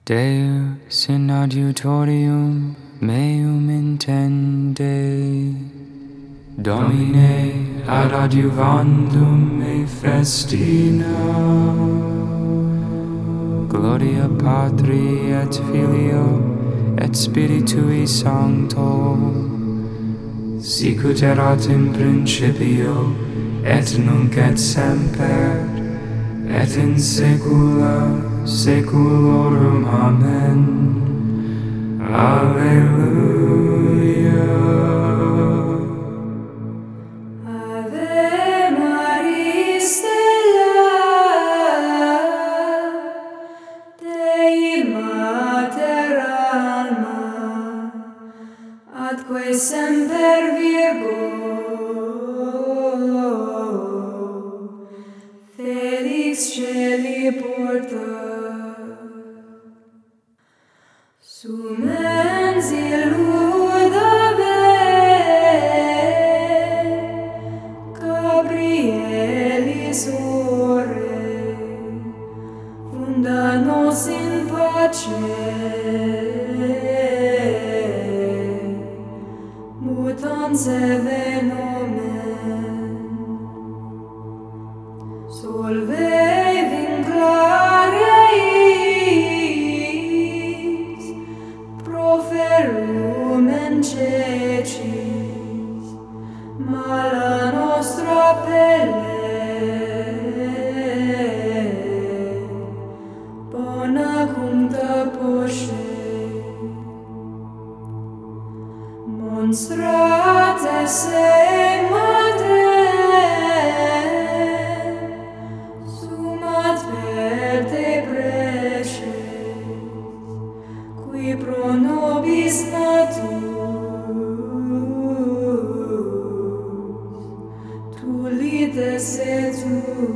Deus in adiutorium meum intende, Domine ad adiuvandum me festina. Gloria Patri et Filio et Spiritui Sancto, sicut erat in principio et nunc et semper et in saecula saeculorum. Amen. Alleluia. Ave Maria Stella, Dei Mater Alma, atque semper Virgo, Felix Celi porta. Sumens illudave Gabrielis ore, funda nos in pace, mutans eve nomen. Solve vinclareis, proferum in cecis, mala nostra pelle, bona cuncta posce. Monstrat esse matrem, sumat per te preces, qui pro nobis natus, tu lides et tu.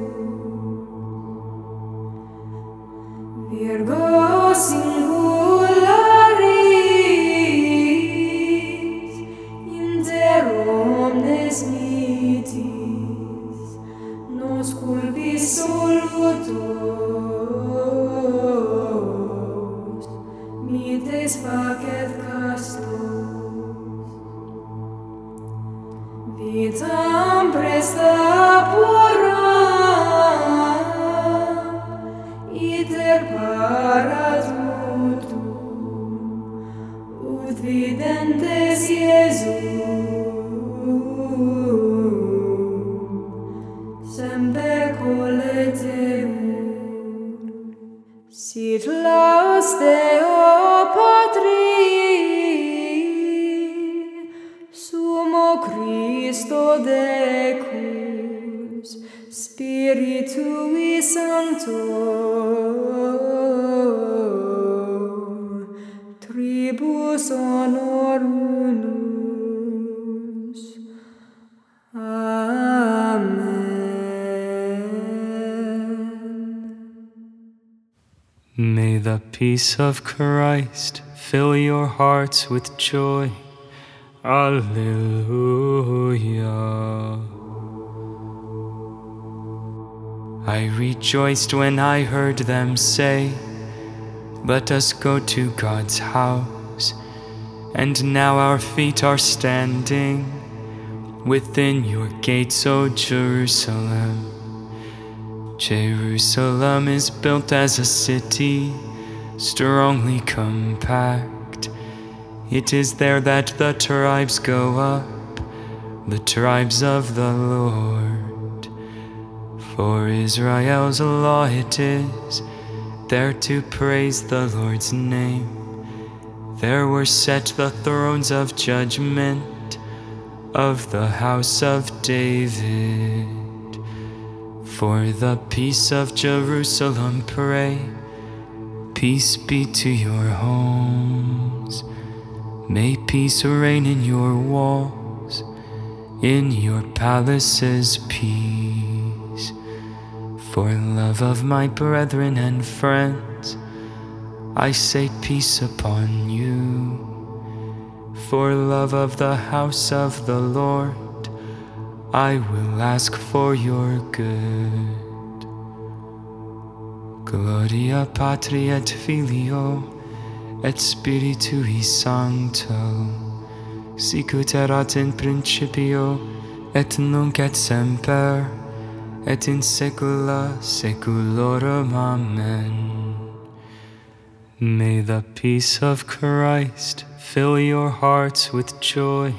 Virgo singularis, inter omnes mitis, nos culpis solutos, mites facet castos. Vitam presta puram, iter para tutum, ut videntes Iesum, semper colletemur. Sit laus Deo Patri, Sumo Christo Decus, Spiritui Sancto, Tribus honor unus. Amen. May the peace of Christ fill your hearts with joy. Alleluia. I rejoiced when I heard them say, let us go to God's house. And now our feet are standing within your gates, O Jerusalem. Jerusalem is built as a city, strongly compact. It is there that the tribes go up, the tribes of the Lord. For Israel's law it is, there to praise the Lord's name. There were set the thrones of judgment of the house of David. For the peace of Jerusalem pray, peace be to your homes. May peace reign in your walls, in your palaces peace. For love of my brethren and friends, I say peace upon you. For love of the house of the Lord, I will ask for your good. Gloria Patri et Filio et Spiritui Sancto, sicut erat in principio et nunc et semper et in saecula saeculorum. Amen. May the peace of Christ fill your hearts with joy.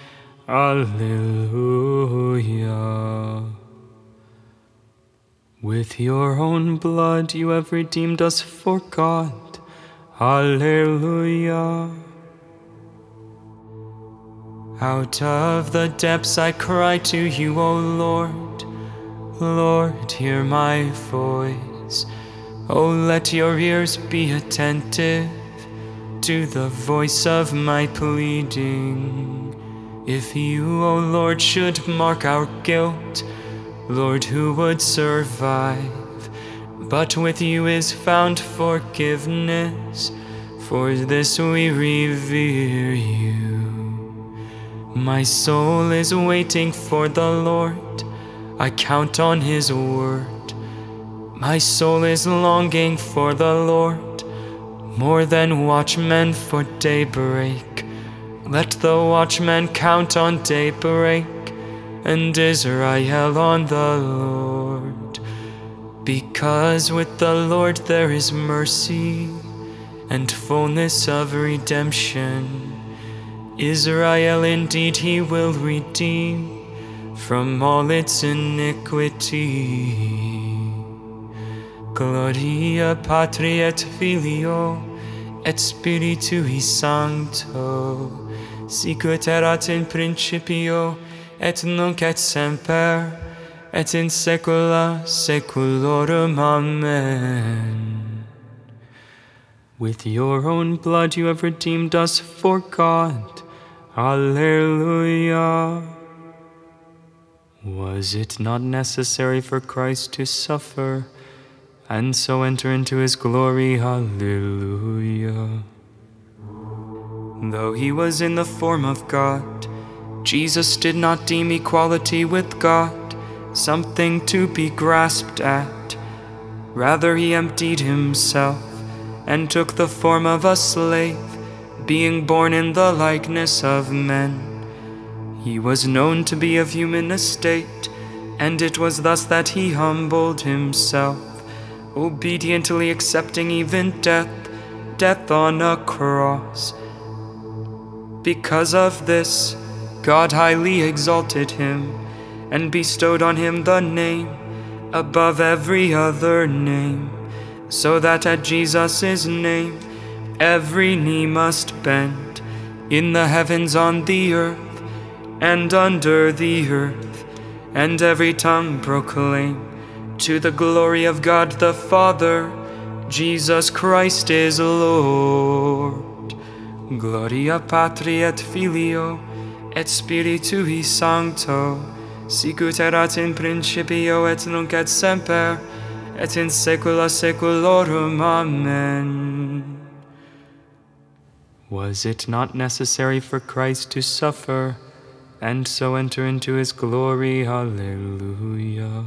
Alleluia. With your own blood you have redeemed us for God. Alleluia. Out of the depths I cry to you, O Lord. Lord, hear my voice. O let your ears be attentive to the voice of my pleading. If you, O Lord, should mark our guilt, Lord, who would survive? But with you is found forgiveness. For this we revere you. My soul is waiting for the Lord. I count on his word. My soul is longing for the Lord, more than watchmen for daybreak. Let the watchman count on daybreak, and Israel on the Lord. Because with the Lord there is mercy and fullness of redemption. Israel indeed he will redeem from all its iniquity. Gloria Patri et Filio et Spiritui Sancto, sicut erat in principio et nunc et semper et in saecula saeculorum. Amen. With your own blood you have redeemed us for God. Alleluia. Was it not necessary for Christ to suffer and so enter into his glory? Alleluia. Though he was in the form of God, Jesus did not deem equality with God something to be grasped at. Rather, he emptied himself and took the form of a slave, being born in the likeness of men. He was known to be of human estate, and it was thus that he humbled himself, obediently accepting even death on a cross. Because of this, God highly exalted him and bestowed on him the name above every other name, so that at Jesus' name every knee must bend, in the heavens, on the earth, and under the earth, and every tongue proclaim to the glory of God the Father, Jesus Christ is Lord. Gloria Patri et Filio et Spiritui Sancto, sicut erat in principio et nunc et semper et in saecula saeculorum. Amen. Was it not necessary for Christ to suffer and so enter into his glory? Alleluia.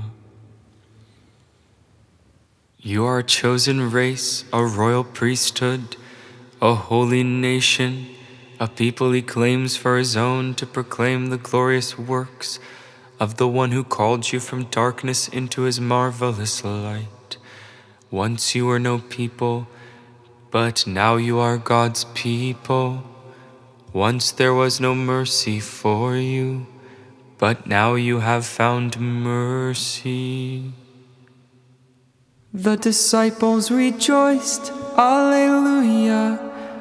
You are a chosen race, a royal priesthood, a holy nation, a people he claims for his own, to proclaim the glorious works of the one who called you from darkness into his marvelous light. Once you were no people, but now you are God's people. Once there was no mercy for you, but now you have found mercy. The disciples rejoiced, Alleluia,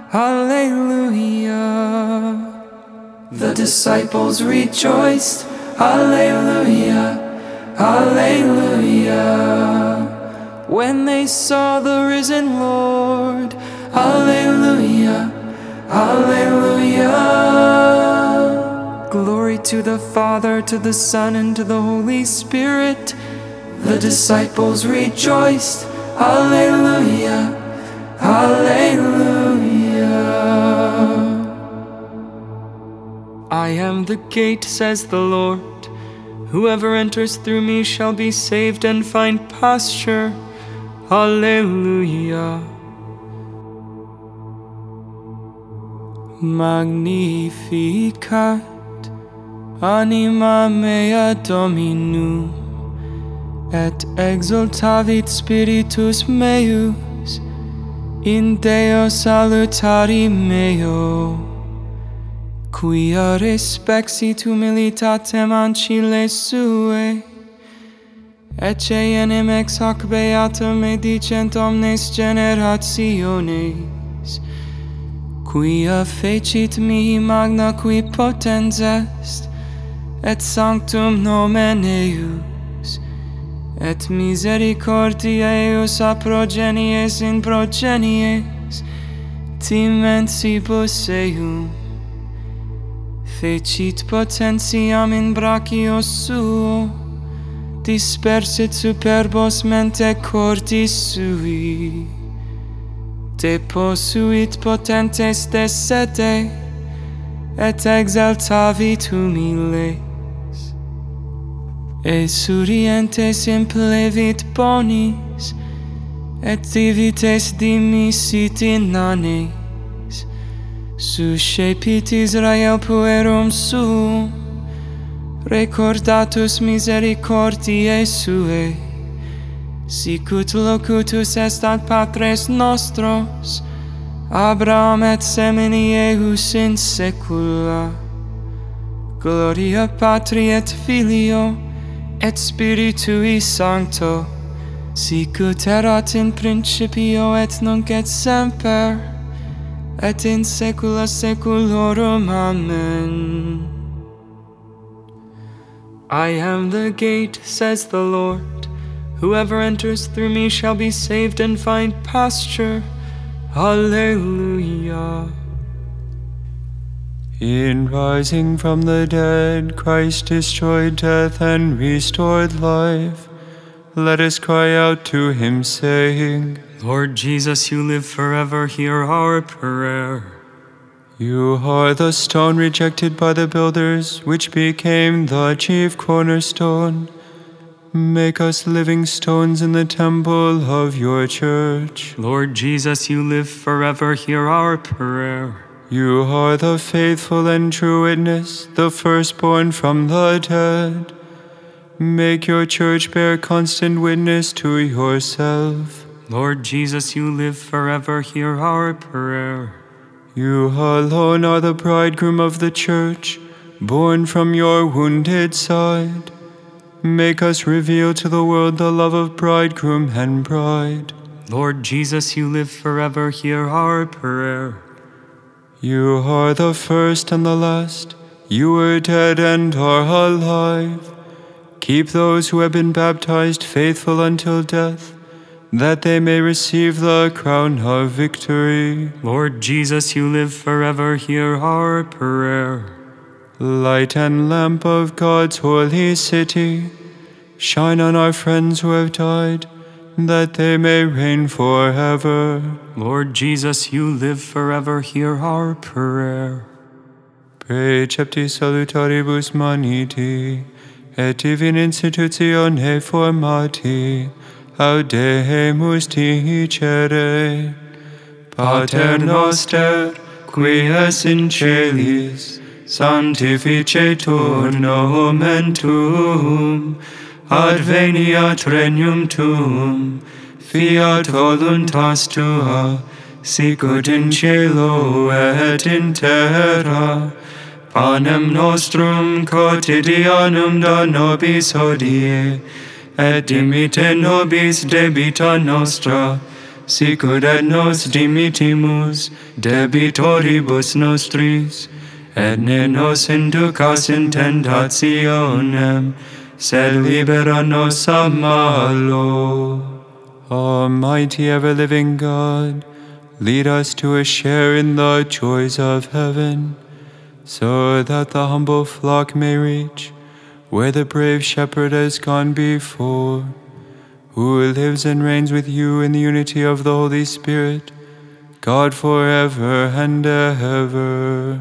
Alleluia. The disciples rejoiced, Alleluia, Alleluia. When they saw the risen Lord, Alleluia, Alleluia. Glory to the Father, to the Son, and to the Holy Spirit. The disciples rejoiced, Alleluia, Alleluia. I am the gate, says the Lord. Whoever enters through me shall be saved and find pasture. Alleluia. Magnificat anima mea Dominum, et exultavit spiritus meus in Deo salutari meo, quia respexit humilitatem ancile suae, ecce enim ex hoc beatum edicent omnes generationes, quia fecit mihi magna qui potens est, et sanctum nomen eius, et misericordia eius a progenies in progenies, timensibus eum, fecit potentiam in brachio suo, dispersit superbos mente cordis sui, deposuit potentes de sede, et exaltavit humiles, esurientes implevit bonis, et divites dimisit inanes, suscepit Israel puerum suum, recordatus misericordiae suae, sicut locutus est ad patres nostros, Abraham et semini eius in saecula. Gloria Patri et Filio, et Spiritui Sancto, sicut erat in principio et nunc et semper, et in saecula saeculorum. Amen. I am the gate, says the Lord. Whoever enters through me shall be saved and find pasture. Alleluia. In rising from the dead, Christ destroyed death and restored life. Let us cry out to him, saying, Lord Jesus, you live forever, hear our prayer. You are the stone rejected by the builders, which became the chief cornerstone. Make us living stones in the temple of your church. Lord Jesus, you live forever, hear our prayer. You are the faithful and true witness, the firstborn from the dead. Make your church bear constant witness to yourself. Lord Jesus, you live forever, hear our prayer. You alone are the bridegroom of the church, born from your wounded side. Make us reveal to the world the love of bridegroom and bride. Lord Jesus, you live forever, hear our prayer. You are the first and the last. You were dead and are alive. Keep those who have been baptized faithful until death, that they may receive the crown of victory. Lord Jesus, you live forever, hear our prayer. Light and lamp of God's holy city, shine on our friends who have died, that they may reign forever. Lord Jesus, you live forever, hear our prayer. Precepti salutaribus maniti, et divina institutione formati, audemus dicere. Pater noster, qui es in celis, sanctificetur nomen tuum, adveniat regnum tuum, fiat voluntas tua, sicut in cielo et in terra. Panem nostrum quotidianum da nobis hodie, et dimitte nobis debita nostra, sicut et nos dimittimus debitoribus nostris, et ne nos inducas in tentationem, sed libera nos a malo. Almighty ever-living God, lead us to a share in the joys of heaven, so that the humble flock may reach where the brave shepherd has gone before, who lives and reigns with you in the unity of the Holy Spirit, God forever and ever.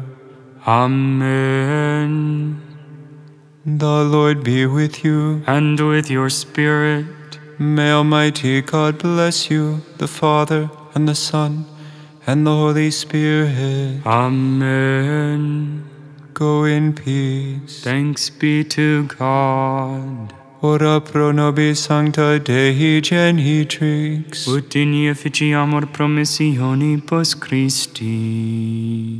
Amen. The Lord be with you, And with your spirit. May Almighty God bless you, the Father, and the Son, and the Holy Spirit. Amen. Go in peace. Thanks be to God. Ora pro nobis sancta Dei genitrix. Ut in efficiamur promissionibus Christi.